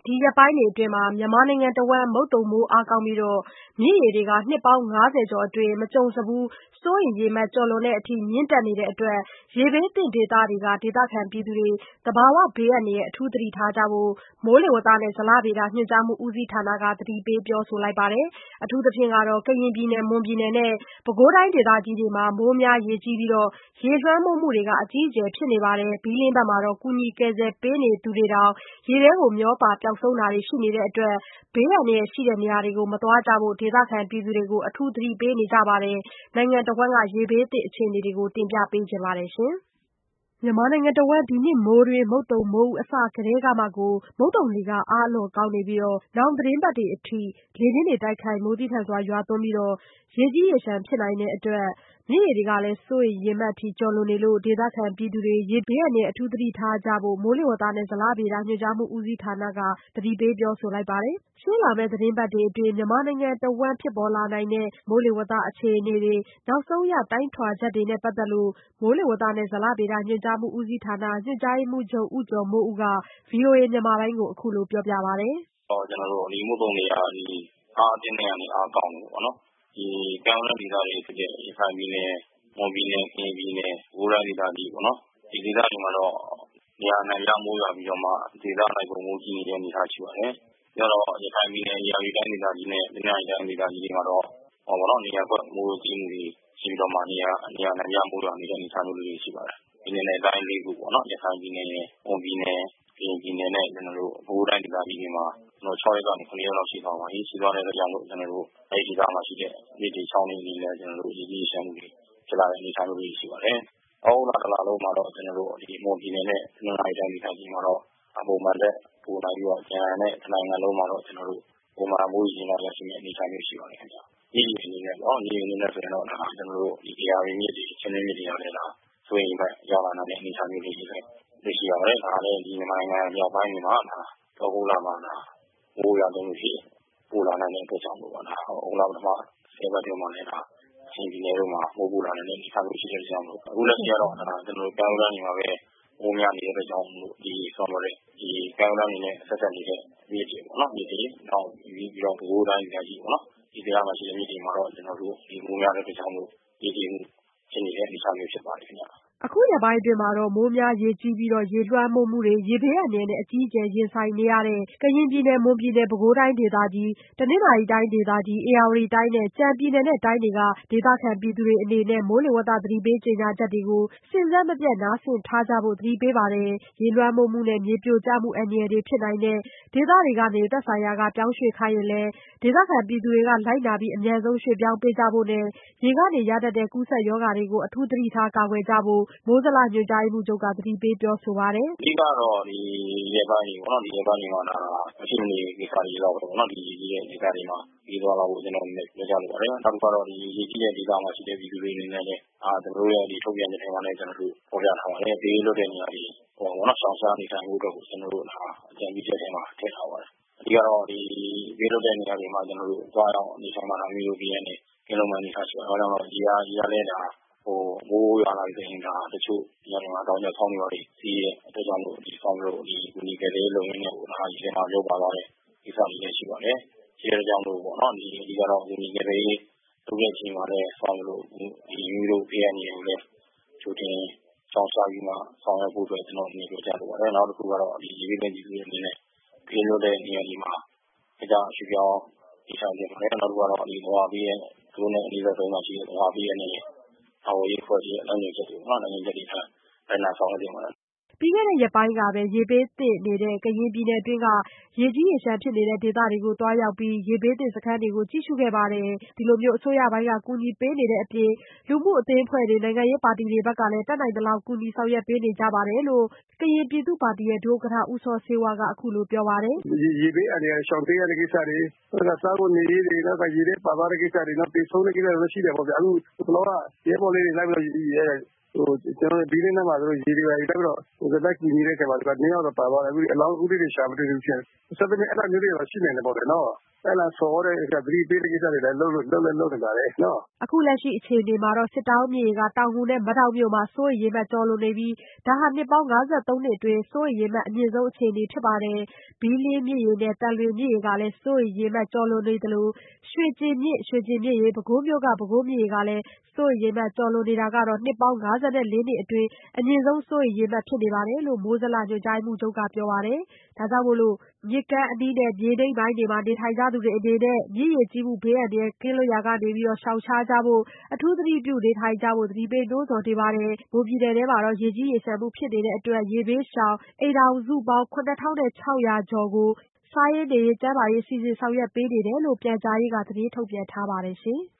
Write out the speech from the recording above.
ဒီရက်ပိုင်းတွေအတွင်းမြန်မာနိုင်ငံတဝန်းမုတ်သုန်မိုးအားကောင်းပြီးမြစ်ရေတွေကနှစ်ပေါင်း50ကျော်အတွင်းမကြုံစဖူးစိုးရိမ်ရေမှတ်ကျော်လွန်တဲ့အထိမြင့်တက်နေတဲ့အတွက် ရေဘေးသင့်ဒေသတွေက ဒေသခံတွေသဘာဝဘေးအန္တရာယ်အထူးသတိထားကြဖို့ မိုးလေဝသနဲ့ဇလဗေဒညွှန်ကြားမှုဦးစီးဌာနက သတိပေးပြောဆိုလိုက်ပါတယ်။ အထူးသဖြင့် ကရင်ပြည်နယ် မွန်ပြည်နယ်နဲ့ ပဲခူးတိုင်းဒေသကြီးတွေမှာ မိုးများရေကြီးပြီးရေလွှမ်းမိုးမှုတွေအကြီးအကျယ်ဖြစ်နေပါတယ်။ ဘီးလင်းဘက်မှာကူညီကယ်ဆယ်ပေးနေသူတွေတောင် ရေထဲမျောပါပျောက်ဆုံးတာတွေရှိနေတဲ့အတွက် ဘေးအန္တရာယ်ရှိတဲ့နေရာတွေကိုမသွားကြဖို့ ဒေသခံတွေကို အထူးသတိပေးနေကြပါတယ်။ နိုင်ငံတဝန်းရေဘေးသင့်အခြေအနေတွေကို တင်ပြပေးချင်ပါတယ်။ မြန်မာနိုင်ငံတဝန်း ဒီနှစ်မိုးတွင်း မုတ်သုန်မိုးဦးအစကတည်းကမှ မုတ်သုန်လေအားအလွန်ကောင်းနေပြီး နောင်သီတင်းပတ်တွေအထိ လေပြင်းတိုက်ခတ်မိုးသည်းထန်စွာရွာသွန်းပြီး ရေကြီးရေလျှံဖြစ်နိုင်တဲ့အတွက် မြစ်ရေတွေကစိုးရိမ်ရေမှတ်အထိကျော်လွန်နေလို့ ဒေသခံတွေရေဘေးအန္တရာယ်အထူးသတိထားကြဖို့ မိုးလေဝသနဲ့ဇလဗေဒညွှန်ကြားမှုဦးစီးဌာနက သတိပေးပြောဆိုလိုက်ပါတယ်။ ရှေ့လာမယ့်သီတင်းပတ်တွေအတွင်း မြန်မာနိုင်ငံတဝန်းဖြစ်ပေါ်လာနိုင်တဲ့ မိုးလေဝသအခြေအနေတွေ နောက်ဆုံးရတိုင်းထွာချက်တွေနဲ့ပတ်သက်လို့ မိုးလေဝသနဲ့ဇလဗေဒညွှန်ကြားမှုဦးစီးဌာန ညွှန်ကြားရေးမှူးချုပ် ဦးကျော်မိုးဦးက ဗွီအိုအေမြန်မာပိုင်းကိုအခုလိုပြောပြပါတယ်။ "ကျနော်တို့မုတ်သုန်လေကအားအသင့်နဲ့ကနေအားကောင်းနေတယ်ပေါ့နော်။ ဒီကမ်းရိုးတန်းဒေသတွေဖြစ်တဲ့ရခိုင်ပြည်နယ်၊ မွန်ပြည်နယ်၊ ကရင်ပြည်နယ်၊ ပဲခူးတိုင်းဒေသကြီးပေါ့နော်။ ဒီဒေသတွေမှာတော့နေရာအနှံ့အပြားမိုးရွာပြီးတော့မှဒေသအလိုက်မိုးကြီးနေတဲ့အနေအထားရှိပါတယ်။ နောက်တော့ရခိုင်ပြည်နယ်၊ ဧရာဝတီတိုင်းဒေသကြီးနဲ့တနင်္သာရီတိုင်းဒေသကြီးတွေမှာတော့နေရာကွက်မိုးကြီးမှုတွေရှိပြီးတော့မှနေရာအနှံ့အပြားမိုးရွာနေတဲ့အနေအထားမျိုးလေးတွေရှိပါတယ်။ ပြည်နယ်နဲ့တိုင်း၄ခုပေါ့နော်။ ရခိုင်ပြည်နယ်၊ မွန်ပြည်နယ်၊ ကရင်ပြည်နယ်နဲ့ပဲခူးတိုင်းဒေသကြီးတွေမှာ6ရက်ကနေ7ရက်လောက်ရှိသွားပါပြီ။ ရှိသွားတဲ့အတွက်ကြောင့်မို့အဲဒီဒေသမှာရှိတဲ့မြစ်တွေချောင်းတွေအနေနဲ့ရေကြီးရေလျှံမှုတွေဖြစ်လာတဲ့အနေအထားမျိုးလေးတွေရှိပါတယ်။ သြဂုတ်လတလလုံးမှာတော့မွန်ပြည်နယ်နဲ့တနင်္သာရီတိုင်းဒေသကြီးမှာတော့ပုံမှန်ထက်ပိုနိုင်ပြီးတော့ကျန်တဲ့တနိုင်ငံလုံးမှာတော့ပုံမှန်မိုးရေချိန်လောက်ရရှိမယ့်အနေအထားမျိုးရှိပါတယ်ခင်ဗျ။ မြစ်ရေအနေနဲ့ဆိုရင်တော့ဧရာဝတီမြစ်တွေ၊ ချင်းတွင်းမြစ်တွေကလည်းစိုးရိမ်ရေမှတ်ရောက်လာနိုင်တဲ့အနေအထားမျိုးလေးတွေလည်းတွေ့ရှိရပါတယ်။ ဒါကလည်းမြန်မာနိုင်ငံမြောက်ပိုင်းတွေမှာသြဂုတ်လမှာမိုးရွာသွန်းမှုတွေပိုလာနိုင်တဲ့အတွက်ကြောင့်မို့သြဂုတ်လပထမ10ပတ်အတွင်းမှာလည်းချင်းပြည်နယ်တို့မှာမိုးပိုလာနိုင်တဲ့အနေအထားမျိုးရှိတဲ့အတွက်ကြောင့်မို့အခုလက်ရှိကတော့ကမ်းရိုးတန်းတွေမှာပဲမိုးများနေတဲ့အတွက်ကြောင့်မို့ကမ်းရိုးတန်းတွေနဲ့ဆက်စပ်နေတဲ့မြစ်တွေနောက်ပြီးတော့ပဲခူးတိုင်းဒေသကြီးပေါ့နော်။ဒီဒေသမှာရှိတဲ့မြစ်တွေမှာတော့မိုးများတဲ့အတွက်ကြောင့်မို့ရေကြီးမှုဖြစ်နေတဲ့အနေအထားမျိုးဖြစ်ပါတယ်ခင်ဗျ။ " အခုရက်ပိုင်းအတွင်းမိုးများရေကြီးပြီးရေလွှမ်းမိုးမှုတွေရေဘေးအန္တရာယ်နဲ့အကြီးအကျယ်ရင်ဆိုင်နေရတဲ့ ကရင်ပြည်နယ်၊ မွန်ပြည်နယ်၊ ပဲခူးတိုင်းဒေသကြီး၊ တနင်္သာရီတိုင်းဒေသကြီး၊ ဧရာဝတီတိုင်းနဲ့ ကျန်ပြည်နယ်နဲ့တိုင်းတွေက ဒေသခံတွေအနေနဲ့ မိုးလေဝသသတိပေးကြေညာချက်တွေကို စဉ်ဆက်မပြတ်နားစွင့်ထားကြဖို့ သတိပေးပါတယ်။ ရေလွှမ်းမိုးမှုနဲ့မြေပြိုကျမှုအန္တရာယ်ဖြစ်နိုင်တဲ့ဒေသတွေကနေ သက်ဆိုင်ရာကပြောင်းရွှေ့ခိုင်းရင်လည်း ဒေသခံတွေကလိုက်နာပြီးအမြန်ဆုံးရွှေ့ပြောင်းပေးကြဖို့နဲ့ ရေကနေရတတ်တဲ့ကူးစက်ရောဂါတွေကို အထူးသတိထားကာကွယ်ကြဖို့ မိုးဇလညွှန်ကြားရေးမှူးချုပ်က သတိပေးပြောဆိုပါတယ်။ "အဓိကတော့ဒီရက်ပိုင်းတွေမှာမရှိမနေကိစ္စတွေလောက်ပဲပေါ့နော်။ဒီရေကြီးတဲ့ဒေသတွေမှာခရီးသွားလာဖို့ပြောကြားလိုပါတယ်။ နောက်တခုကတော့ရေကြီးတဲ့ဒေသမှာရှိတဲ့ပြည်သူတွေအနေနဲ့လည်းကျနော်တို့ရဲ့ထုတ်ပြန်ချက်ထဲမှာလည်းဖော်ပြထားပါတယ်။ဘေးလွတ်တဲ့နေရာတွေရှောင်ရှားနေထိုင်ဖို့အတွက်ကိုကျနော်တို့အကြံပြုချက်ထဲမှာထည့်ထားပါတယ်။အဓိကတော့ဘေးလွတ်တဲ့နေရာတွေမှာသွားရောက်နေထိုင်တာမျိုးတို့ဘေးအန္တရာယ်ကင်းလွတ်မယ့်အနေအထားရှိပါတယ်။ဘာကြောင့်လဲဆိုတော့ရေကလည်းမိုးရွာလာပြီဆိုရင်တချို့နေရာတွေမှာတောင်ကျချောင်းတွေစီးတဲ့အတွက်ကြောင့်မို့ကူညီကယ်ဆယ်ရေးလုပ်ရင်းနဲ့ရေထဲမှာမျောပါသွားတဲ့ကိစ္စတွေလည်းရှိပါတယ်။ရှိတဲ့အတွက်ကြောင့်မို့အဓိကတော့ကူညီကယ်ဆယ်ရေးလုပ်တဲ့အချိန်မှာလည်းမိမိတို့ဘေးအန္တရာယ်ကိုလည်းကြိုတင်ရှောင်ရှားပြီးမှဆောင်ရွက်ဖို့အတွက်ကျနော့်အနေနဲ့ပြောကြားလိုပါတယ်။နောက်တခုကတော့ရေဘေးသင့်ပြည်သူတွေအနေနဲ့ဘေးလွတ်တဲ့နေရာတွေမှာရွှေ့ပြောင်းနေထိုင်သင့်ပါတယ်။နောက်တခုကတော့သူတို့နဲ့အနီးစပ်ဆုံးမှာရှိတဲ့သဘာဝဘေးအန္တရာယ်ကာကွယ်ရေးအဖွဲ့တွေရဲ့လမ်းညွှန်ချက်တွေကိုလိုက်နာဆောင်ရွက်သင့်ပါတယ်။ " ပြီးခဲ့တဲ့ရက်ပိုင်းကပဲရေဘေးသင့်နေတဲ့ကရင်ပြည်နယ်အတွင်းက ရေကြီးရေလျှံဖြစ်နေတဲ့ဒေသတွေကိုသွားရောက်ပြီး ရေဘေးသင့်စခန်းတွေကိုကြည့်ရှုခဲ့ပါတယ်။ အစိုးရပိုင်းကကူညီပေးနေတဲ့အပြင် လူမှုအသင်းအဖွဲ့တွေနိုင်ငံရေးပါတီတွေဘက်ကလည်း တတ်နိုင်သလောက်ကူညီဆောင်ရွက်ပေးနေကြတယ်လို့ ကရင်ပြည်သူ့ပါတီဒုဥက္ကဋ္ဌ ဦးစောဆေးဝါးကအခုလိုပြောပါတယ်။ "ရေဘေးအန္တရာယ်ရှောင်တိမ်းရတဲ့ကိစ္စတွေစားဝတ်နေရေးတွေရေထဲပါသွားတဲ့ကိစ္စတွေသေဆုံးတဲ့ကိစ္စတွေလည်းရှိတယ်ပေါ့ဗျာ။အခုတလောကရဲဘော်လေးတွေလိုက်ပြီးတော့ဘီးလင်းထဲမှာရေတွေလိုက်ပြီးတော့ဆက်တိုက်ကူညီတဲ့အချိန်မှာ2ယောက်တော့ပါသွားတယ်။အခုအလောင်းတွေရှာမတွေ့သေးဘူးဖြစ်နေတယ်။စသဖြင့်အဲဒါမျိုးတွေတော့ရှိနိုင်တယ်ပေါ့ဗျာနော်။ဆော်တဲ့သတိပေးတဲ့ကိစ္စတွေလည်းလုပ်နေပါတယ်နော်အခုလက်ရှိအခြေအနေမှာစစ်တောင်းမြစ်ရေကတောင်ငူနဲ့မဒေါက်မြို့မှာစိုးရိမ်ရေမှတ်ကျော်လွန်နေပြီးဒါဟာနှစ်ပေါင်း53နှစ်အတွင်းစိုးရိမ်ရေမှတ်အမြင့်ဆုံးအခြေအနေဖြစ်ပါတယ်။ဘီးလင်းမြစ်ရေနဲ့သံလွင်မြစ်ရေကလည်းစိုးရိမ်ရေမှတ်ကျော်လွန်နေသလိုရွှေကျင်မြစ်ရေပဲခူးမြို့ကပဲခူးမြစ်ရေကလည်းစိုးရိမ်ရေမှတ်ကျော်လွန်နေတာကတော့နှစ်ပေါင်း54နှစ်အတွင်းအမြင့်ဆုံးစိုးရိမ်ရေမှတ်ဖြစ်နေပါတယ်လို့မိုးဇလညွှန်ကြားမှုချုပ်ကပြောပါတယ်။ဒါကြောင့်မြစ်ကမ်းအနီးနဲ့မြေနိမ့်ပိုင်းတွေမှာနေထိုင်ကြသူတွေအနေနဲ့မြစ်ရေကြီးမှုဘေးအန္တရာယ်ကင်းလွတ်ရာကနေရှောင်ရှားကြဖို့အထူးသတိပြုနေထိုင်ကြဖို့သတိပေးနှိုးဆော်နေပါတယ်။မွန်ပြည်နယ်ထဲမှာရေကြီးရေလျှံမှုဖြစ်နေတဲ့အတွက်ရေဘေးရှောင်အိမ်ထောင်စုပေါင်း 7,600 ကျော်ကိုစားရေးနေရေးကျန်းမာရေးစီစဉ်ဆောင်ရွက်ပေးနေတယ်လို့ပြန်ကြားရေးကသတင်းထုတ်ပြန်ထားပါတယ်ရှင်။